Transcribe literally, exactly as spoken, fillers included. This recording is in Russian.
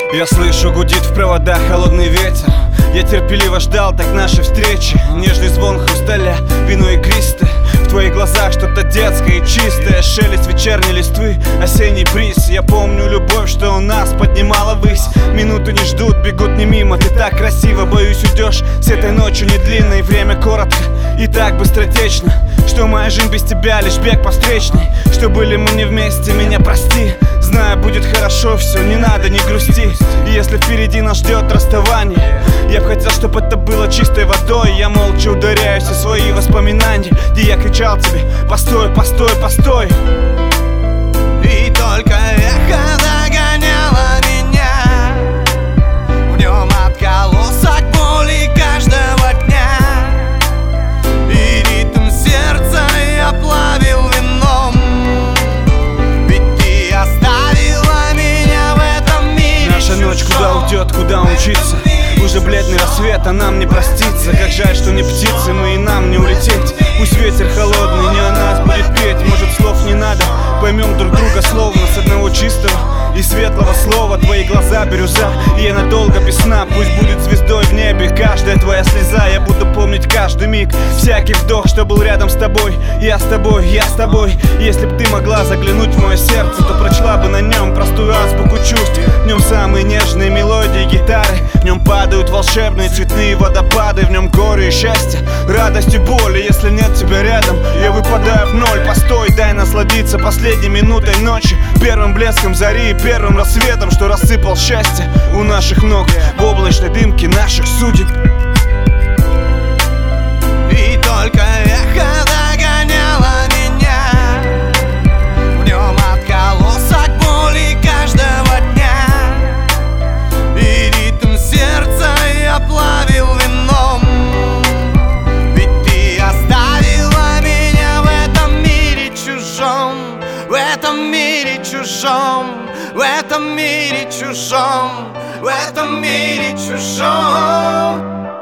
Я слышу, гудит в проводах холодный ветер. Я терпеливо ждал так нашей встречи. Нежный звон хрусталя, вино игристое. В твоих глазах что-то детское и чистое. Шелест вечерней листвы, осенний бриз. Я помню любовь, что у нас поднимала ввысь. Минуты не ждут, бегут не мимо. Ты так красиво, боюсь, уйдешь. С этой ночью не длинной, время коротко и так быстротечно, что моя жизнь без тебя лишь бег по встречной. Что были мы не вместе, меня прости. Знаю, будет хорошо все, не надо, не грусти. И если впереди нас ждет расставание, я б хотел, чтобы это было чистой водой. Я молча ударяюсь в свои воспоминания, где я кричал тебе: постой, постой, постой. И только эхо догоняло меня, в нем отголосок боли каждого дня. И ритм сердца я плавил вином, ведь ты оставила меня в этом мире. Наша ночь куда уйдет, куда учиться? Уже бледный рассвет, а нам не проститься. Как жаль, что не птицы, мы и нам не улететь. Пусть ветер холодный не о нас будет петь. Может, слов не надо, поймем друг друга словно с одного чистого и светлого слова. Твои глаза бирюза, и я надолго без сна. Пусть будет звездой в небе каждая твоя слеза. Я буду помнить каждый миг, всякий вдох, что был рядом с тобой. Я с тобой, я с тобой. Если б ты могла заглянуть в мое сердце, то прочла бы на нем простую азбуку чувств. В нем самые нежные мелодии гитары, в нем падают волшебные цветные водопады. В нем горе и счастье, радость и боль. И если нет тебя рядом, я выпадаю в ноль. Постой, дай насладиться последней минутой ночи, первым блеском зари и первым рассветом, что рассыпал счастье у наших ног в облачной дымке наших судеб. И только эхо догоняло меня, в нем отголосок боли каждого дня. И ритм сердца я плавил вином, ведь ты оставила меня в этом мире чужом, в этом мире чужом, в этом мире чужом, в этом мире чужом.